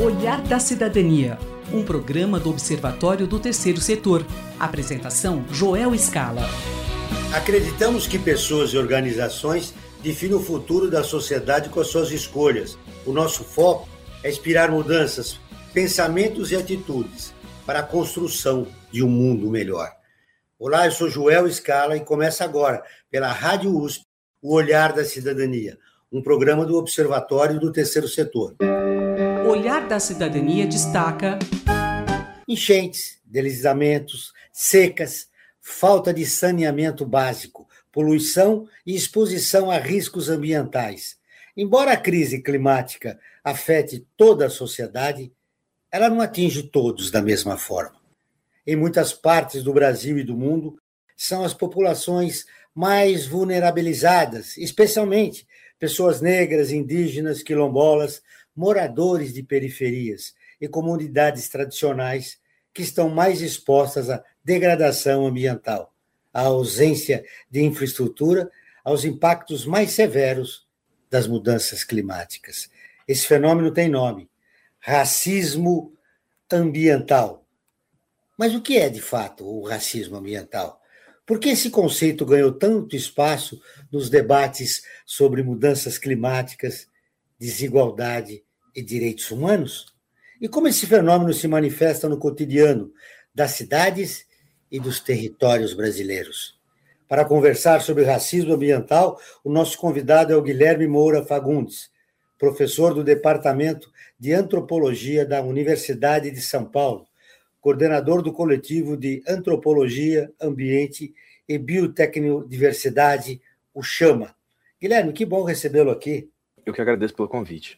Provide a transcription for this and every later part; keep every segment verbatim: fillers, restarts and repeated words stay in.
Olhar da Cidadania, um programa do Observatório do Terceiro Setor. Apresentação, Joel Scala. Acreditamos que pessoas e organizações definem o futuro da sociedade com as suas escolhas. O nosso foco é inspirar mudanças, pensamentos e atitudes para a construção de um mundo melhor. Olá, eu sou Joel Scala e começa agora, pela Rádio U S P, o Olhar da Cidadania, um programa do Observatório do Terceiro Setor. Olhar da Cidadania destaca enchentes, deslizamentos, secas, falta de saneamento básico, poluição e exposição a riscos ambientais. Embora a crise climática afete toda a sociedade, ela não atinge todos da mesma forma. Em muitas partes do Brasil e do mundo, são as populações mais vulnerabilizadas, especialmente pessoas negras, indígenas, quilombolas, moradores de periferias e comunidades tradicionais que estão mais expostas à degradação ambiental, à ausência de infraestrutura, aos impactos mais severos das mudanças climáticas. Esse fenômeno tem nome: racismo ambiental. Mas o que é, de fato, o racismo ambiental? Por que esse conceito ganhou tanto espaço nos debates sobre mudanças climáticas, desigualdade e direitos humanos? E como esse fenômeno se manifesta no cotidiano das cidades e dos territórios brasileiros? Para conversar sobre racismo ambiental, o nosso convidado é o Guilherme Moura Fagundes, professor do Departamento de Antropologia da Universidade de São Paulo, coordenador do coletivo de Antropologia, Ambiente e Biotecnodiversidade, o Chama. Guilherme, que bom recebê-lo aqui. Eu que agradeço pelo convite.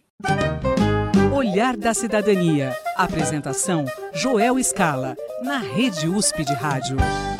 Olhar da Cidadania. Apresentação, Joel Scala, na Rede U S P de Rádio.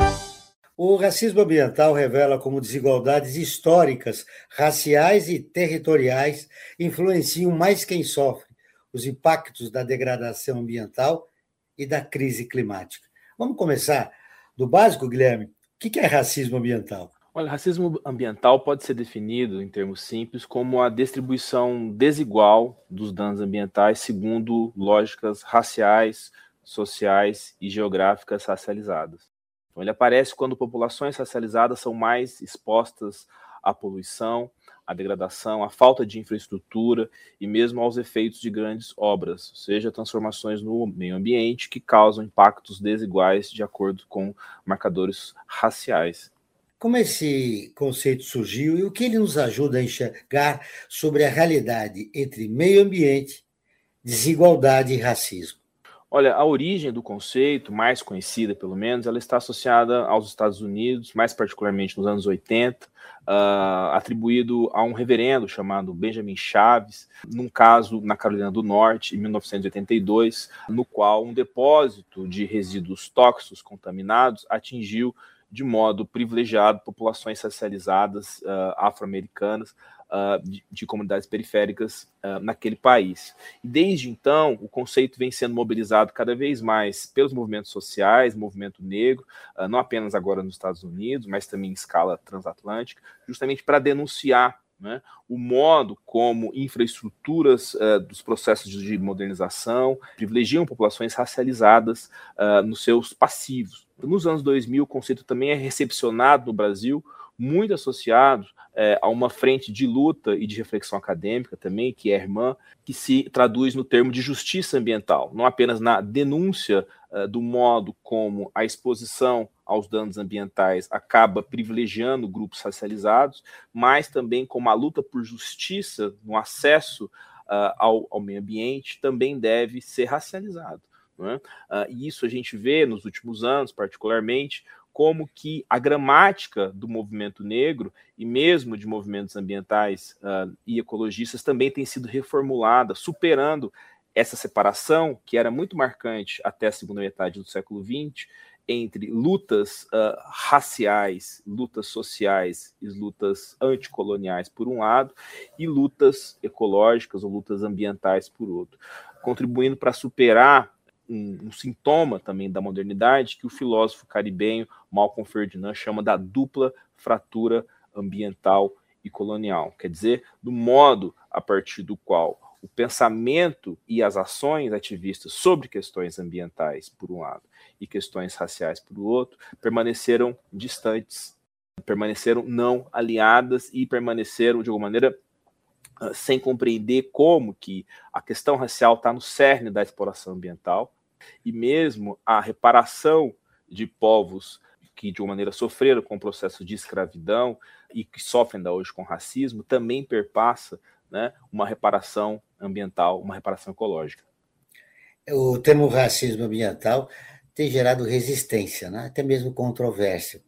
O racismo ambiental revela como desigualdades históricas, raciais e territoriais influenciam mais quem sofre os impactos da degradação ambiental e da crise climática. Vamos começar do básico, Guilherme. O que é racismo ambiental? Olha, racismo ambiental pode ser definido, em termos simples, como a distribuição desigual dos danos ambientais segundo lógicas raciais, sociais e geográficas racializadas. Então, ele aparece quando populações racializadas são mais expostas à poluição, à degradação, à falta de infraestrutura e mesmo aos efeitos de grandes obras, ou seja, transformações no meio ambiente que causam impactos desiguais de acordo com marcadores raciais. Como esse conceito surgiu e o que ele nos ajuda a enxergar sobre a realidade entre meio ambiente, desigualdade e racismo? Olha, a origem do conceito, mais conhecida pelo menos, ela está associada aos Estados Unidos, mais particularmente nos anos oitenta, uh, atribuído a um reverendo chamado Benjamin Chaves, num caso na Carolina do Norte, em mil novecentos e oitenta e dois, no qual um depósito de resíduos tóxicos contaminados atingiu de modo privilegiado populações racializadas uh, afro-americanas uh, de, de comunidades periféricas uh, naquele país. E desde então, o conceito vem sendo mobilizado cada vez mais pelos movimentos sociais, movimento negro, uh, não apenas agora nos Estados Unidos, mas também em escala transatlântica, justamente para denunciar, né, o modo como infraestruturas uh, dos processos de modernização privilegiam populações racializadas uh, nos seus passivos. Nos anos dois mil, o conceito também é recepcionado no Brasil, muito associado é, a uma frente de luta e de reflexão acadêmica também, que é a IRMAN, que se traduz no termo de justiça ambiental, não apenas na denúncia uh, do modo como a exposição aos danos ambientais acaba privilegiando grupos racializados, mas também como a luta por justiça no acesso uh, ao, ao meio ambiente também deve ser racializado. Né? Uh, e isso a gente vê nos últimos anos, particularmente, como que a gramática do movimento negro e mesmo de movimentos ambientais uh, e ecologistas também tem sido reformulada, superando essa separação que era muito marcante até a segunda metade do século vinte entre lutas uh, raciais, lutas sociais e lutas anticoloniais por um lado e lutas ecológicas ou lutas ambientais por outro, contribuindo para superar Um, um sintoma também da modernidade que o filósofo caribenho Malcolm Ferdinand chama da dupla fratura ambiental e colonial, quer dizer, do modo a partir do qual o pensamento e as ações ativistas sobre questões ambientais, por um lado, e questões raciais, por outro, permaneceram distantes, permaneceram não alinhadas e permaneceram, de alguma maneira, sem compreender como que a questão racial está no cerne da exploração ambiental, e mesmo a reparação de povos que de uma maneira sofreram com o processo de escravidão e que sofrem ainda hoje com racismo, também perpassa, né, uma reparação ambiental, uma reparação ecológica. O termo racismo ambiental tem gerado resistência, né? Até mesmo controvérsia.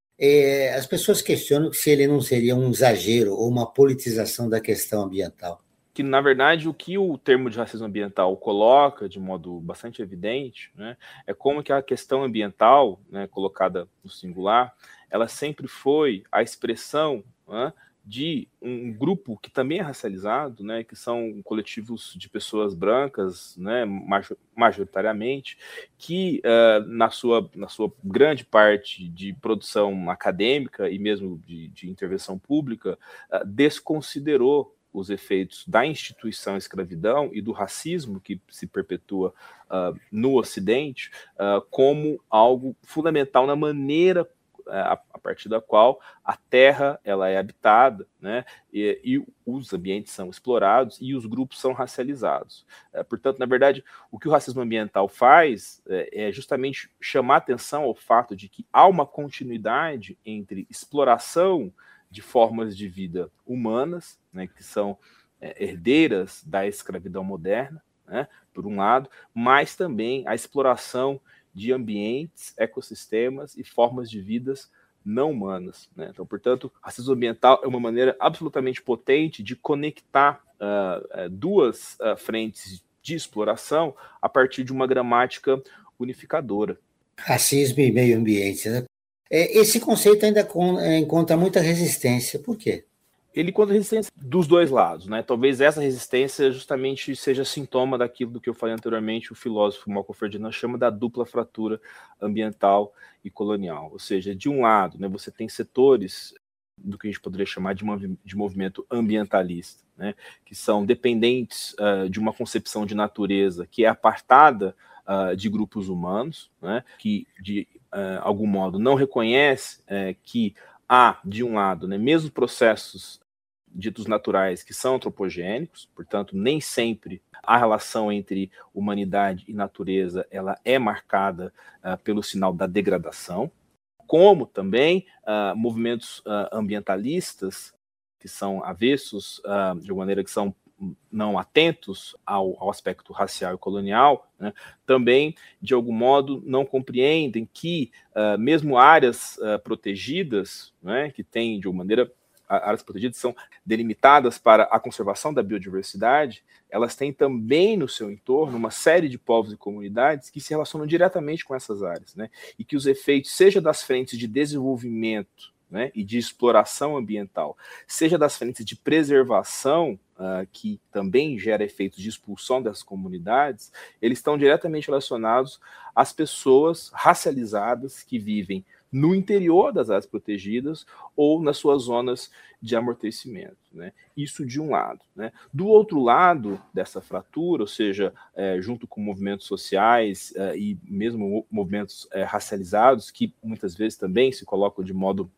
É, as pessoas questionam se ele não seria um exagero ou uma politização da questão ambiental. Que, na verdade, o que o termo de racismo ambiental coloca de modo bastante evidente, né, é como que a questão ambiental, né, colocada no singular, ela sempre foi a expressão, né, de um grupo que também é racializado, né, que são coletivos de pessoas brancas, né, majoritariamente, que uh, na, sua, na sua grande parte de produção acadêmica e mesmo de, de intervenção pública, uh, desconsiderou os efeitos da instituição escravidão e do racismo que se perpetua uh, no Ocidente uh, como algo fundamental na maneira uh, a, a partir da qual a terra ela é habitada, né, e, e os ambientes são explorados e os grupos são racializados. Uh, portanto, na verdade, o que o racismo ambiental faz uh, é justamente chamar atenção ao fato de que há uma continuidade entre exploração de formas de vida humanas, né, que são é, herdeiras da escravidão moderna, né, por um lado, mas também a exploração de ambientes, ecossistemas e formas de vidas não humanas, né? Então, portanto, racismo ambiental é uma maneira absolutamente potente de conectar uh, duas uh, frentes de exploração a partir de uma gramática unificadora. Racismo e meio ambiente, né? Esse conceito ainda encontra muita resistência. Por quê? Ele encontra resistência dos dois lados, né? Talvez essa resistência justamente seja sintoma daquilo do que eu falei anteriormente, o filósofo Malcolm Ferdinand chama da dupla fratura ambiental e colonial. Ou seja, de um lado, né, você tem setores do que a gente poderia chamar de, movi- de movimento ambientalista, né, que são dependentes uh, de uma concepção de natureza que é apartada uh, de grupos humanos, né, que de uh, algum modo não reconhece uh, que há, de um lado, né, mesmo processos ditos naturais que são antropogênicos, portanto, nem sempre a relação entre humanidade e natureza ela é marcada uh, pelo sinal da degradação, como também uh, movimentos uh, ambientalistas que são avessos, uh, de uma maneira que são não atentos ao, ao aspecto racial e colonial, né, também, de algum modo, não compreendem que uh, mesmo áreas uh, protegidas, né, que têm, de uma maneira, áreas protegidas são delimitadas para a conservação da biodiversidade, elas têm também no seu entorno uma série de povos e comunidades que se relacionam diretamente com essas áreas, né, e que os efeitos, seja das frentes de desenvolvimento, né, e de exploração ambiental, seja das frentes de preservação, uh, que também gera efeitos de expulsão das comunidades, eles estão diretamente relacionados às pessoas racializadas que vivem no interior das áreas protegidas ou nas suas zonas de amortecimento, né? Isso de um lado, né? Do outro lado dessa fratura, ou seja, é, junto com movimentos sociais é, e mesmo movimentos é, racializados, que muitas vezes também se colocam de modo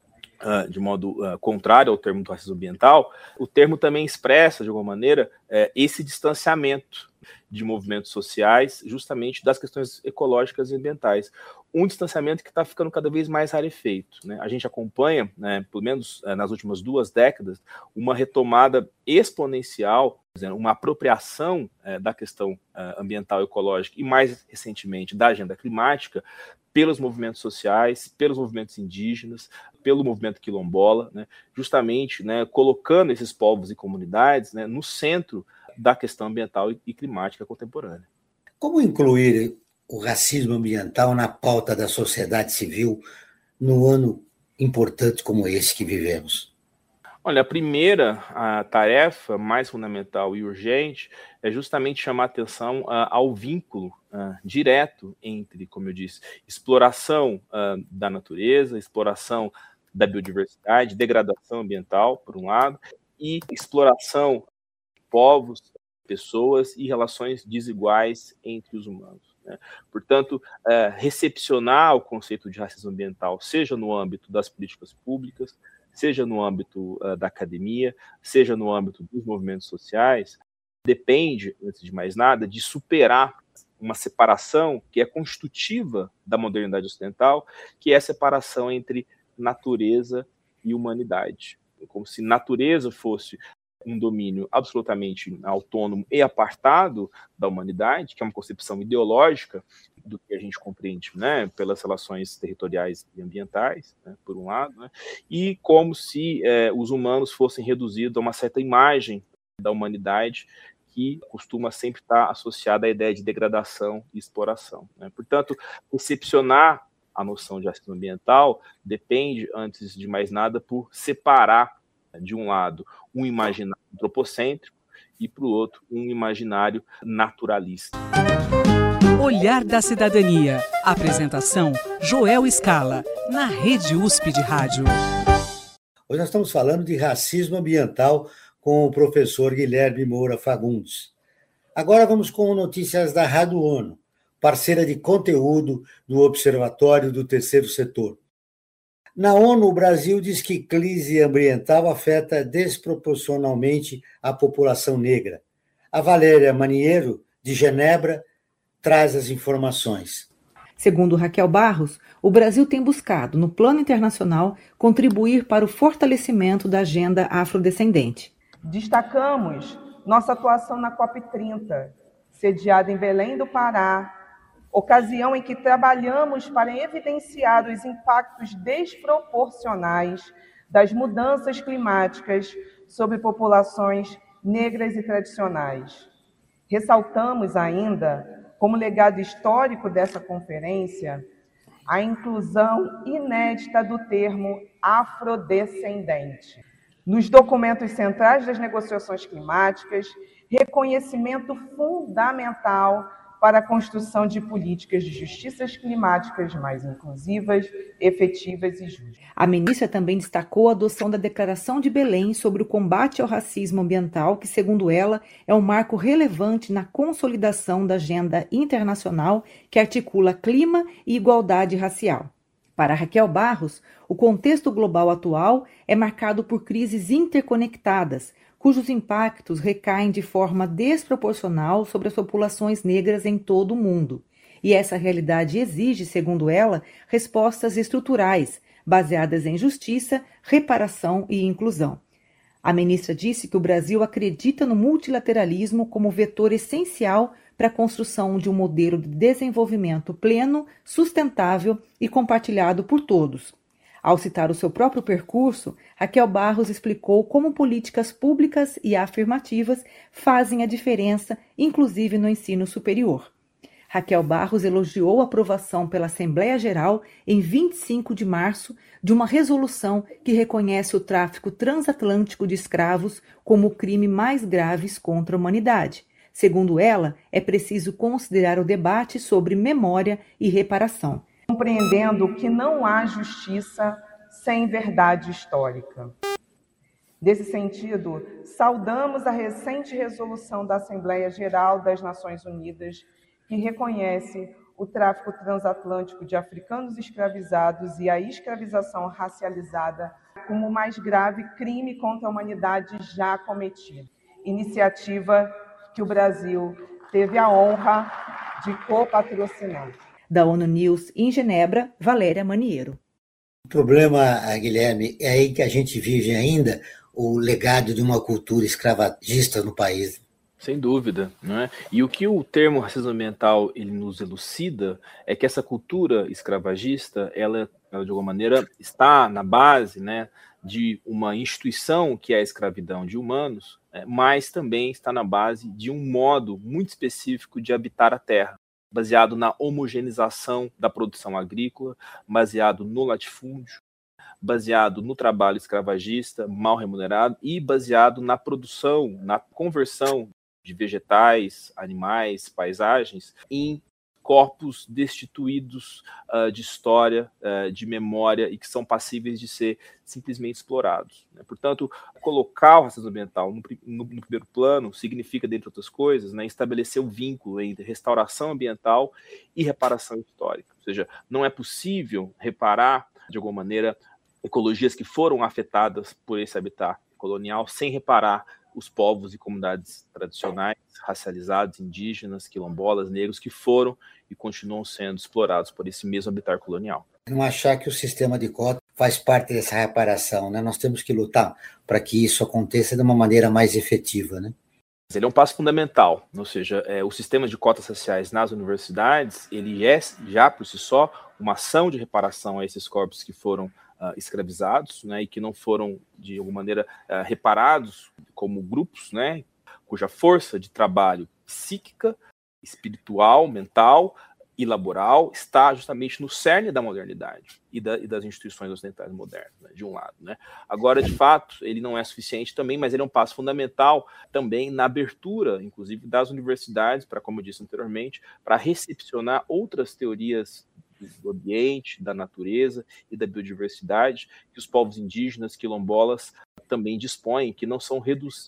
Uh, de modo uh, contrário ao termo do racismo ambiental, o termo também expressa, de alguma maneira, uh, esse distanciamento de movimentos sociais, justamente das questões ecológicas e ambientais. Um distanciamento que está ficando cada vez mais rarefeito, né? A gente acompanha, né, pelo menos uh, nas últimas duas décadas, uma retomada exponencial, uma apropriação uh, da questão uh, ambiental e ecológica e, mais recentemente, da agenda climática, pelos movimentos sociais, pelos movimentos indígenas, pelo movimento quilombola, né, justamente, né, colocando esses povos e comunidades, né, no centro da questão ambiental e, e climática contemporânea. Como incluir o racismo ambiental na pauta da sociedade civil num ano importante como esse que vivemos? Olha, a primeira a tarefa mais fundamental e urgente é justamente chamar atenção uh, ao vínculo uh, direto entre, como eu disse, exploração uh, da natureza, exploração da biodiversidade, degradação ambiental, por um lado, e exploração de povos pessoas e relações desiguais entre os humanos, né? Portanto, é, recepcionar o conceito de racismo ambiental, seja no âmbito das políticas públicas, seja no âmbito uh, da academia, seja no âmbito dos movimentos sociais, depende, antes de mais nada, de superar uma separação que é constitutiva da modernidade ocidental, que é a separação entre natureza e humanidade. Como se natureza fosse um domínio absolutamente autônomo e apartado da humanidade, que é uma concepção ideológica do que a gente compreende, né, pelas relações territoriais e ambientais, né, por um lado, né, e como se é, os humanos fossem reduzidos a uma certa imagem da humanidade que costuma sempre estar associada à ideia de degradação e exploração, né. Portanto, recepcionar a noção de racismo ambiental depende, antes de mais nada, por separar, de um lado, um imaginário antropocêntrico e, para o outro, um imaginário naturalista. Olhar da Cidadania. Apresentação, Joel Scala, na Rede U S P de Rádio. Hoje nós estamos falando de racismo ambiental com o professor Guilherme Moura Fagundes. Agora vamos com notícias da Rádio ONU, parceira de conteúdo do Observatório do Terceiro Setor. Na ONU, o Brasil diz que crise ambiental afeta desproporcionalmente a população negra. A Valéria Maniero, de Genebra, traz as informações. Segundo Raquel Barros, o Brasil tem buscado, no plano internacional, contribuir para o fortalecimento da agenda afrodescendente. Destacamos nossa atuação na COP trinta, sediada em Belém do Pará, ocasião em que trabalhamos para evidenciar os impactos desproporcionais das mudanças climáticas sobre populações negras e tradicionais. Ressaltamos ainda, como legado histórico dessa conferência, a inclusão inédita do termo afrodescendente. Nos documentos centrais das negociações climáticas, reconhecimento fundamental para a construção de políticas de justiças climáticas mais inclusivas, efetivas e justas. A ministra também destacou a adoção da Declaração de Belém sobre o combate ao racismo ambiental, que, segundo ela, é um marco relevante na consolidação da agenda internacional que articula clima e igualdade racial. Para Raquel Barros, o contexto global atual é marcado por crises interconectadas, cujos impactos recaem de forma desproporcional sobre as populações negras em todo o mundo. E essa realidade exige, segundo ela, respostas estruturais, baseadas em justiça, reparação e inclusão. A ministra disse que o Brasil acredita no multilateralismo como vetor essencial para a construção de um modelo de desenvolvimento pleno, sustentável e compartilhado por todos. Ao citar o seu próprio percurso, Raquel Barros explicou como políticas públicas e afirmativas fazem a diferença, inclusive no ensino superior. Raquel Barros elogiou a aprovação pela Assembleia Geral, em vinte e cinco de março, de uma resolução que reconhece o tráfico transatlântico de escravos como o crime mais grave contra a humanidade. Segundo ela, é preciso considerar o debate sobre memória e reparação, compreendendo que não há justiça sem verdade histórica. Nesse sentido, saudamos a recente resolução da Assembleia Geral das Nações Unidas, que reconhece o tráfico transatlântico de africanos escravizados e a escravização racializada como o mais grave crime contra a humanidade já cometido. Iniciativa que o Brasil teve a honra de co-patrocinar. Da ONU News em Genebra, Valéria Maniero. O problema, Guilherme, é aí que a gente vive ainda o legado de uma cultura escravagista no país. Sem dúvida, né? E o que o termo racismo ambiental ele nos elucida é que essa cultura escravagista, ela, ela de alguma maneira está na base, né, de uma instituição que é a escravidão de humanos, né, mas também está na base de um modo muito específico de habitar a terra, baseado na homogeneização da produção agrícola, baseado no latifúndio, baseado no trabalho escravagista mal remunerado e baseado na produção, na conversão de vegetais, animais, paisagens em corpos destituídos uh, de história, uh, de memória e que são passíveis de ser simplesmente explorados. Né? Portanto, colocar o racismo ambiental no, no, no primeiro plano significa, dentre outras coisas, né, estabelecer o vínculo entre restauração ambiental e reparação histórica. Ou seja, não é possível reparar, de alguma maneira, ecologias que foram afetadas por esse habitat colonial sem reparar os povos e comunidades tradicionais, racializados, indígenas, quilombolas, negros, que foram e continuam sendo explorados por esse mesmo habitat colonial. Não achar que o sistema de cota faz parte dessa reparação, né? Nós temos que lutar para que isso aconteça de uma maneira mais efetiva, né? Ele é um passo fundamental, ou seja, é, o sistema de cotas raciais nas universidades, ele é já por si só uma ação de reparação a esses corpos que foram uh, escravizados, né, e que não foram, de alguma maneira, uh, reparados como grupos, né, cuja força de trabalho psíquica, espiritual, mental e laboral está justamente no cerne da modernidade e, da, e das instituições ocidentais modernas, né, de um lado. Né. Agora, de fato, ele não é suficiente também, mas ele é um passo fundamental também na abertura, inclusive, das universidades, para, como eu disse anteriormente, para recepcionar outras teorias do ambiente, da natureza e da biodiversidade que os povos indígenas, quilombolas, também dispõem, que não são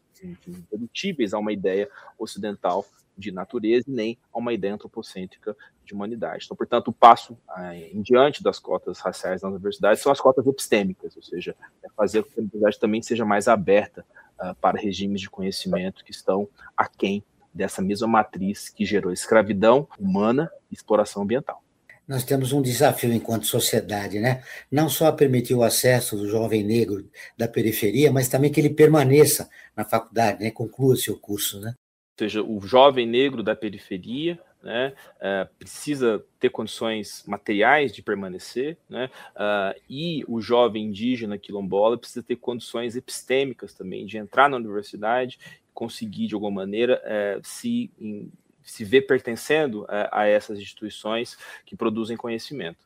redutíveis a uma ideia ocidental de natureza e nem a uma ideia antropocêntrica de humanidade. Então, portanto, o passo ah, em diante das cotas raciais nas universidades são as cotas epistêmicas, ou seja, é fazer com que a universidade também seja mais aberta ah, para regimes de conhecimento que estão aquém dessa mesma matriz que gerou escravidão humana e exploração ambiental. Nós temos um desafio enquanto sociedade, né? Não só permitir o acesso do jovem negro da periferia, mas também que ele permaneça na faculdade, né? Conclua seu curso, né? Ou seja, o jovem negro da periferia, né, uh, precisa ter condições materiais de permanecer, né, uh, e o jovem indígena quilombola precisa ter condições epistêmicas também de entrar na universidade, conseguir de alguma maneira uh, se, em, se ver pertencendo uh, a essas instituições que produzem conhecimento.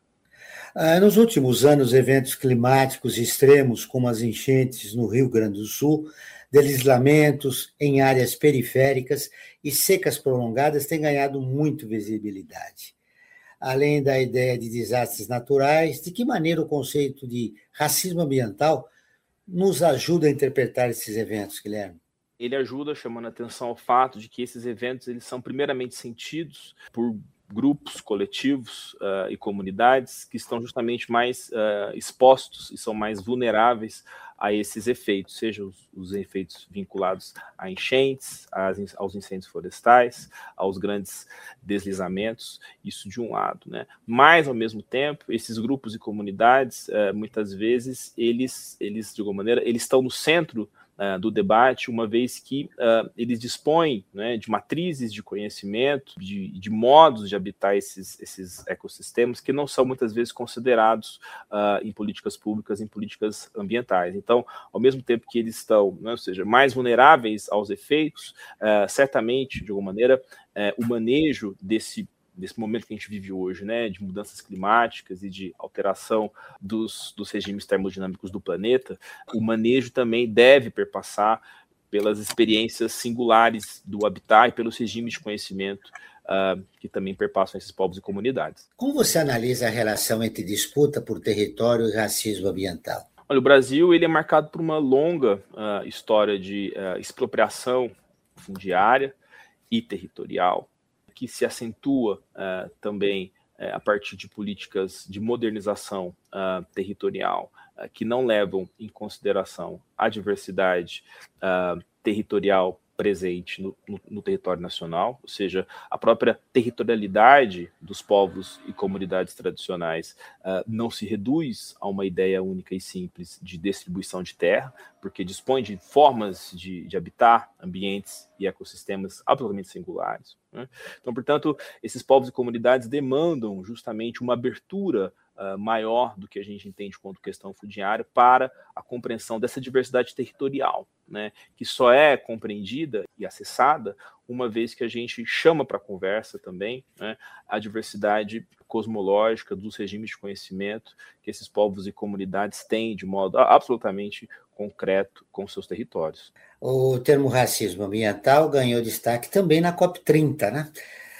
Uh, nos últimos anos, eventos climáticos extremos, como as enchentes no Rio Grande do Sul, deslizamentos em áreas periféricas e secas prolongadas têm ganhado muito visibilidade. Além da ideia de desastres naturais, de que maneira o conceito de racismo ambiental nos ajuda a interpretar esses eventos, Guilherme? Ele ajuda chamando a atenção ao fato de que esses eventos eles são primeiramente sentidos por grupos, coletivos uh, e comunidades que estão justamente mais uh, expostos e são mais vulneráveis a esses efeitos, seja os, os efeitos vinculados a enchentes, às, aos incêndios florestais, aos grandes deslizamentos, isso de um lado, né? Mas, ao mesmo tempo, esses grupos e comunidades, uh, muitas vezes, eles, eles, de alguma maneira, eles estão no centro Uh, do debate, uma vez que uh, eles dispõem, né, de matrizes de conhecimento, de, de modos de habitar esses, esses ecossistemas que não são muitas vezes considerados uh, em políticas públicas, em políticas ambientais. Então, ao mesmo tempo que eles estão, né, ou seja, mais vulneráveis aos efeitos, uh, certamente, de alguma maneira, uh, o manejo desse nesse momento que a gente vive hoje, né, de mudanças climáticas e de alteração dos, dos regimes termodinâmicos do planeta, o manejo também deve perpassar pelas experiências singulares do habitat e pelos regimes de conhecimento uh, que também perpassam esses povos e comunidades. Como você analisa a relação entre disputa por território e racismo ambiental? Olha, o Brasil ele é marcado por uma longa uh, história de uh, expropriação fundiária e territorial, que se acentua uh, também uh, a partir de políticas de modernização uh, territorial, uh, que não levam em consideração a diversidade uh, territorial presente no, no, no território nacional, ou seja, a própria territorialidade dos povos e comunidades tradicionais uh, não se reduz a uma ideia única e simples de distribuição de terra, porque dispõe de formas de, de habitar ambientes e ecossistemas absolutamente singulares, né? Então, portanto, esses povos e comunidades demandam justamente uma abertura Uh, maior do que a gente entende quanto questão fundiária para a compreensão dessa diversidade territorial, né, que só é compreendida e acessada uma vez que a gente chama para a conversa também, né, a diversidade cosmológica dos regimes de conhecimento que esses povos e comunidades têm de modo absolutamente concreto com seus territórios. O termo racismo ambiental ganhou destaque também na COP trinta, né?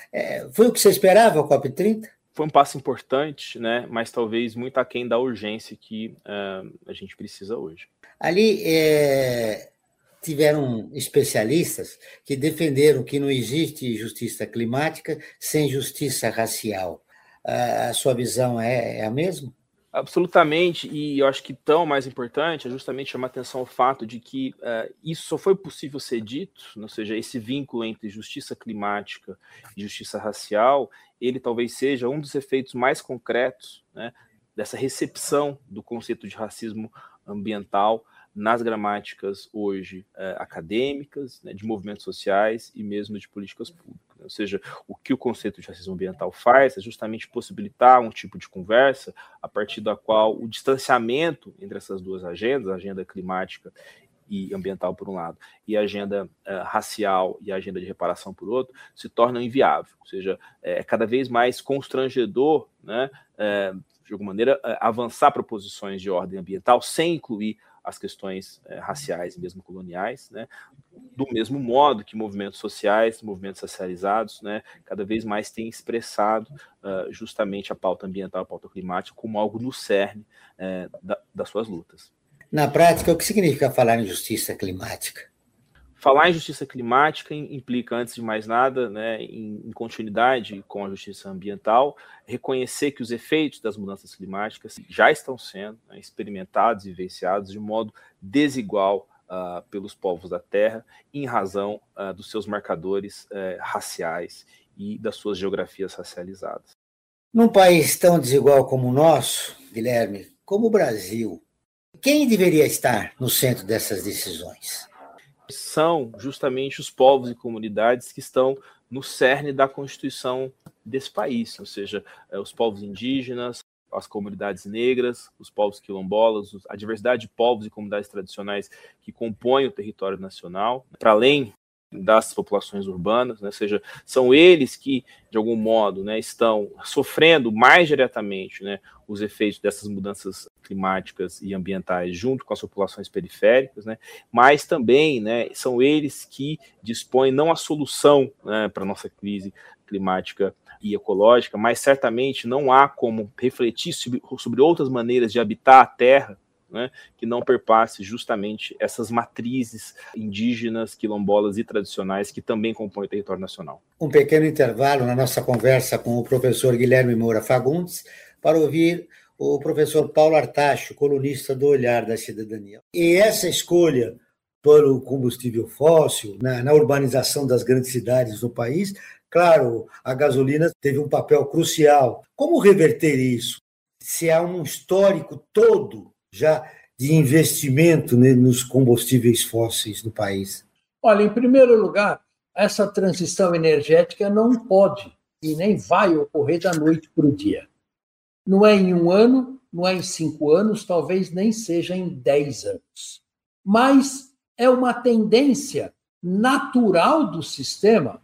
É, foi o que você esperava, a COP trinta? Foi um passo importante, né? Mas talvez muito aquém da urgência que uh, a gente precisa hoje. Ali é, tiveram especialistas que defenderam que não existe justiça climática sem justiça racial. A sua visão é, é a mesma? Absolutamente, e eu acho que tão mais importante é justamente chamar atenção ao fato de que uh, isso só foi possível ser dito, ou seja, esse vínculo entre justiça climática e justiça racial, ele talvez seja um dos efeitos mais concretos, né, dessa recepção do conceito de racismo ambiental nas gramáticas hoje uh, acadêmicas, né, de movimentos sociais e mesmo de políticas públicas. Ou seja, o que o conceito de racismo ambiental faz é justamente possibilitar um tipo de conversa a partir da qual o distanciamento entre essas duas agendas, a agenda climática e ambiental por um lado, e a agenda uh, racial e a agenda de reparação por outro, se torna inviável. Ou seja, é cada vez mais constrangedor, né, é, de alguma maneira, é, avançar proposições de ordem ambiental sem incluir as questões é, raciais e mesmo coloniais, né, do mesmo modo que movimentos sociais, movimentos racializados, né, cada vez mais têm expressado uh, justamente a pauta ambiental, a pauta climática, como algo no cerne é, da, das suas lutas. Na prática, o que significa falar em justiça climática? Falar em justiça climática implica, antes de mais nada, né, em, em continuidade com a justiça ambiental, reconhecer que os efeitos das mudanças climáticas já estão sendo, né, experimentados e vivenciados de modo desigual uh, pelos povos da Terra, em razão uh, dos seus marcadores uh, raciais e das suas geografias racializadas. Num país tão desigual como o nosso, Guilherme, como o Brasil, quem deveria estar no centro dessas decisões? São justamente os povos e comunidades que estão no cerne da constituição desse país, ou seja, os povos indígenas, as comunidades negras, os povos quilombolas, a diversidade de povos e comunidades tradicionais que compõem o território nacional, para além das populações urbanas, né? Ou seja, são eles que, de algum modo, né, estão sofrendo mais diretamente, né, os efeitos dessas mudanças climáticas e ambientais junto com as populações periféricas, né, mas também, né, são eles que dispõem não a solução, né, para a nossa crise climática e ecológica, mas certamente não há como refletir sobre, sobre outras maneiras de habitar a Terra, né, que não perpasse justamente essas matrizes indígenas, quilombolas e tradicionais que também compõem o território nacional. Um pequeno intervalo na nossa conversa com o professor Guilherme Moura Fagundes para ouvir o professor Paulo Artacho, colunista do Olhar da Cidadania. E essa escolha pelo combustível fóssil na, na urbanização das grandes cidades do país, claro, a gasolina teve um papel crucial. Como reverter isso? Se há um histórico todo já de investimento nos combustíveis fósseis no país? Olha, em primeiro lugar, essa transição energética não pode e nem vai ocorrer da noite para o dia. Não é em um ano, não é em cinco anos, talvez nem seja em dez anos. Mas é uma tendência natural do sistema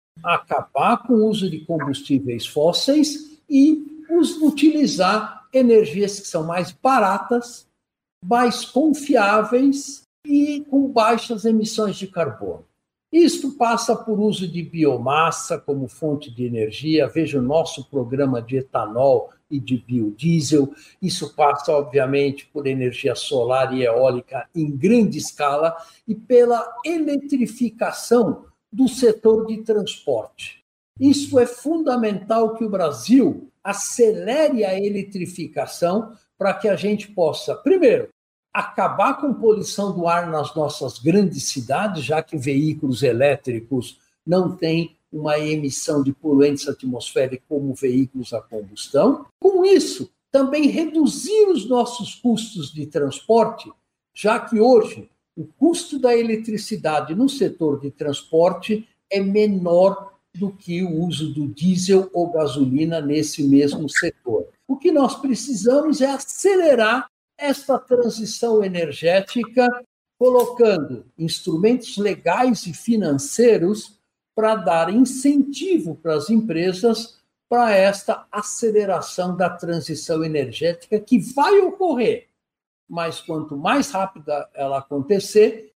acabar com o uso de combustíveis fósseis e os utilizar energias que são mais baratas, mais confiáveis e com baixas emissões de carbono. Isto passa por uso de biomassa como fonte de energia. Veja o nosso programa de etanol e de biodiesel. Isso passa, obviamente, por energia solar e eólica em grande escala e pela eletrificação do setor de transporte. Isso é fundamental que o Brasil acelere a eletrificação para que a gente possa, primeiro, acabar com poluição do ar nas nossas grandes cidades, já que veículos elétricos não têm uma emissão de poluentes atmosféricos como veículos a combustão. Com isso, também reduzir os nossos custos de transporte, já que hoje o custo da eletricidade no setor de transporte é menor do que o uso do diesel ou gasolina nesse mesmo setor. O que nós precisamos é acelerar esta transição energética, colocando instrumentos legais e financeiros para dar incentivo para as empresas para esta aceleração da transição energética que vai ocorrer. Mas quanto mais rápida ela acontecer,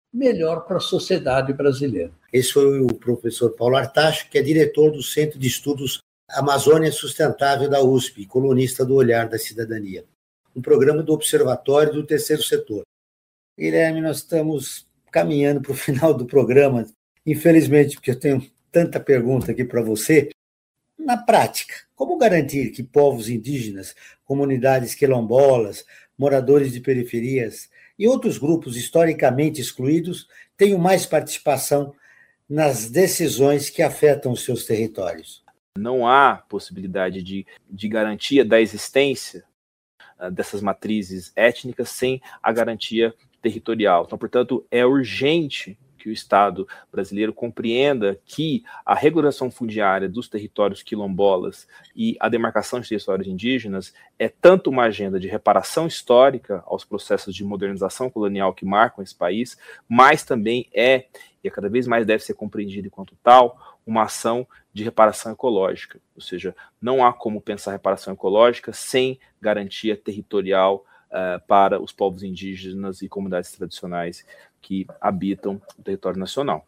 melhor para a sociedade brasileira. Esse foi o professor Paulo Artacho, que é diretor do Centro de Estudos Amazônia Sustentável da U S P, colunista do Olhar da Cidadania, um programa do Observatório do Terceiro Setor. Guilherme, nós estamos caminhando para o final do programa, infelizmente, porque eu tenho tanta pergunta aqui para você. Na prática, como garantir que povos indígenas, comunidades quilombolas, moradores de periferias e outros grupos historicamente excluídos tenham mais participação nas decisões que afetam os seus territórios? Não há possibilidade de, de garantia da existência uh, dessas matrizes étnicas sem a garantia territorial. Então, portanto, é urgente que o Estado brasileiro compreenda que a regulação fundiária dos territórios quilombolas e a demarcação de territórios indígenas é tanto uma agenda de reparação histórica aos processos de modernização colonial que marcam esse país, mas também é, e cada vez mais deve ser compreendido enquanto tal, uma ação de reparação ecológica. Ou seja, não há como pensar reparação ecológica sem garantia territorial uh, para os povos indígenas e comunidades tradicionais que habitam o território nacional.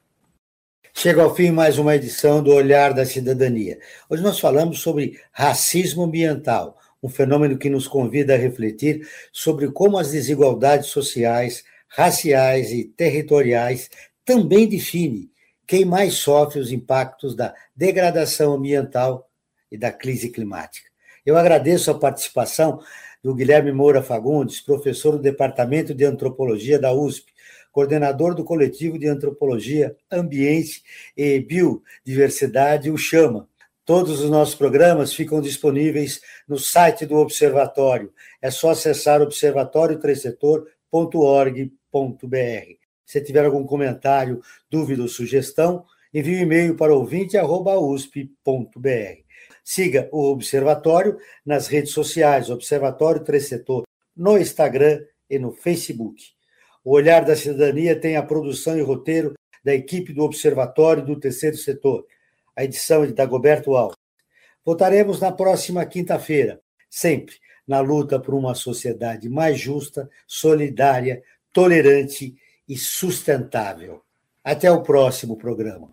Chega ao fim mais uma edição do Olhar da Cidadania. Hoje nós falamos sobre racismo ambiental, um fenômeno que nos convida a refletir sobre como as desigualdades sociais, raciais e territoriais também definem quem mais sofre os impactos da degradação ambiental e da crise climática. Eu agradeço a participação do Guilherme Moura Fagundes, professor do Departamento de Antropologia da U S P, coordenador do Coletivo de Antropologia, Ambiente e Biodiversidade, o Chama. Todos os nossos programas ficam disponíveis no site do Observatório. É só acessar observatório três setor ponto org ponto br. Se tiver algum comentário, dúvida ou sugestão, envie um e-mail para ouvinte arroba u s p ponto b r. Siga o Observatório nas redes sociais, Observatório três setor, no Instagram e no Facebook. O Olhar da Cidadania tem a produção e roteiro da equipe do Observatório do Terceiro Setor. A edição é de Dagoberto Alves. Voltaremos na próxima quinta-feira, sempre na luta por uma sociedade mais justa, solidária, tolerante e sustentável. Até o próximo programa.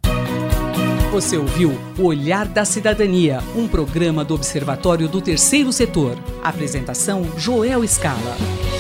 Você ouviu o Olhar da Cidadania, um programa do Observatório do Terceiro Setor. Apresentação: Joel Scala.